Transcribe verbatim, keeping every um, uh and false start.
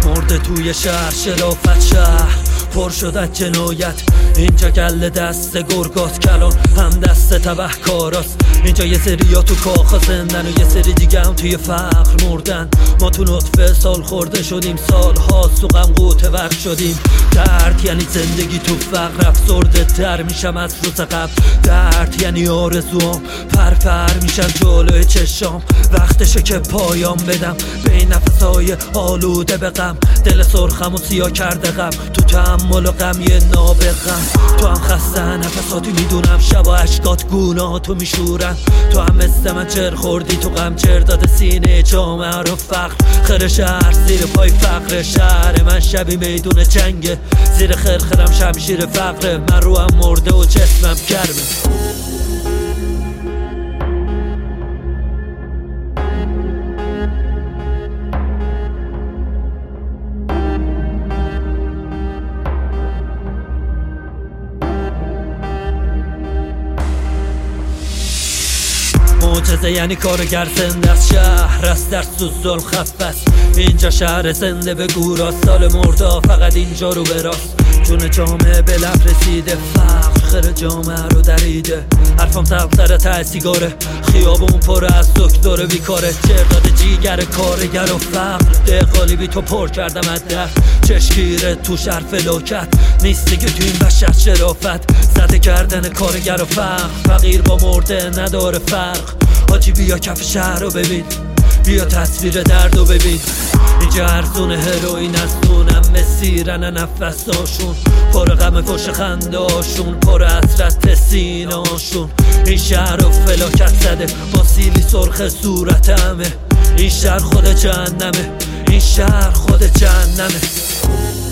مرده توی شهر، شرافت شهر پر شد از جنایت. اینجا گله دست گرگاست، کلان هم دست تبه کاراست. اینجا یه سری ها تو کاخا زندن و یه سری دیگه هم توی فقر مردن. ما تو نطفه سال خورده شدیم، سال ها تو غم قوطه وقت شدیم. درد یعنی زندگی تو فقر، افسرده تر میشم از روز قبل. درد یعنی آرزوام پرپر میشن جلوی چشام. وقتشه که پایان بدم به این نفسای آلوده به غم. دل سرخم و سیاه کرده غم، تو تحمل و غم یه نابغم. تو هم خسته نفساتی میدونم، شب و عشقات گوناهاتو میشورن. تو هم مثل من چر خوردی تو غم، چر داده سینه جامعه رو فقر. خر شهر زیر پای فقر، شهر من شبی میدون جنگه. زیر خرخرم شمشیر فقره، من رو هم مرده و جسمم کرمه. معجزه یعنی کارگر زنده از شهر از در ظلم خفت. اینجا شهر زنده به گورا، سال مردا فقط اینجا رو براست. جون جامعه به لب رسیده، فقر خر جامعه رو دریده. حرفم سبزره ته سیگاره، خیابون پر از دکتر بیکاره. چرداد جیگر کارگر و فقر، دقالی بی تو پر کردم از در. چشگیره تو شهر فلاکت، نیستی که تو این بشر شرافت. زده کردن کارگر و فقر، فقیر با مرده نداره فرق. حاجی بیا کف شهر رو ببین، بیا تصویر درد رو ببین. اینجا ارزون هروئین از دونم مسیرن نفساشون. پر غم کش خنداشون، پر حسرت سیناشون. این شهر رو فلاکت زده با سیلی سرخ صورت همه. این شهر خود جهنمه، این شهر خود جهنمه.